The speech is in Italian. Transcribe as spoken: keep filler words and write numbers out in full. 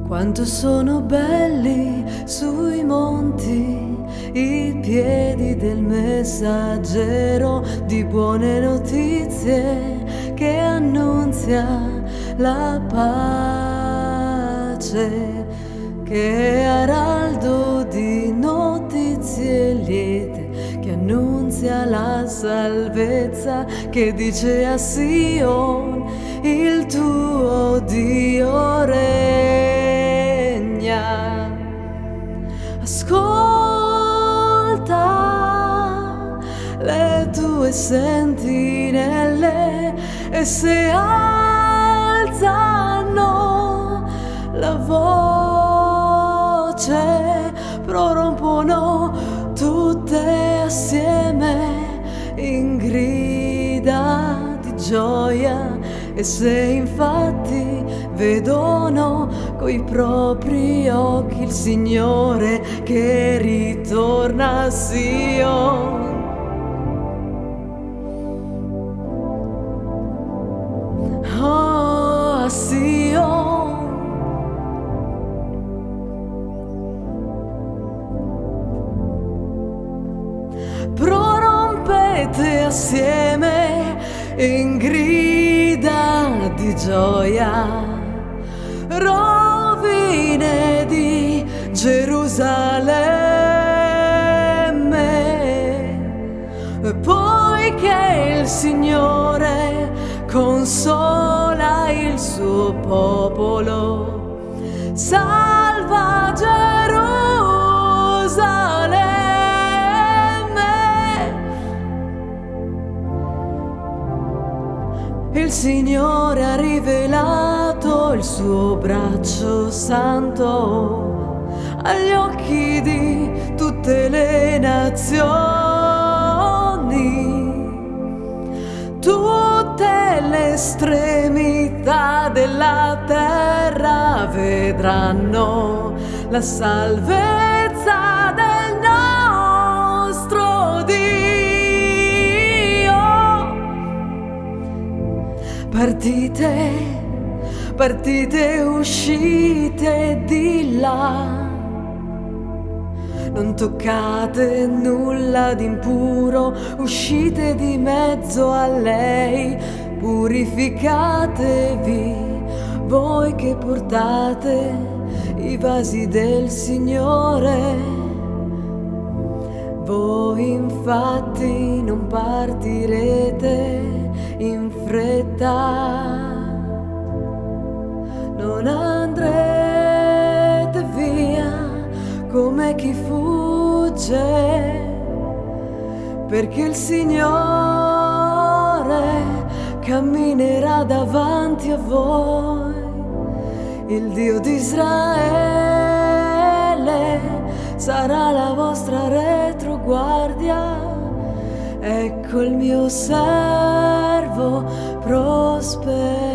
Quanto sono belli sui monti i piedi del messaggero di buone notizie che annunzia la pace, che è araldo di notizie liete, che annunzia la salvezza, che dice a Sion il tuo Dio regna. Ascolta le tue sentinelle e se alzano la voce, prorompono tutte assieme in grida di gioia. E se infatti vedono coi propri occhi il Signore che ritorna a Sion, oh, a Sion, prorompete assieme in grida di gioia, rovine di Gerusalemme, poiché il Signore consola il suo popolo, salva Gerusalemme. Il Signore ha rivelato il suo braccio santo agli occhi di tutte le nazioni. Tutte le estremità della terra vedranno la salvezza del nostro Dio. Partite, partite, uscite di là, non toccate nulla d'impuro, uscite di mezzo a lei, purificatevi voi che portate i vasi del Signore. Voi infatti non partirete in fretta, non andrete via come chi fugge, perché il Signore camminerà davanti a voi, il Dio di Israele sarà la vostra retroguardia. Ecco il mio servo prospero.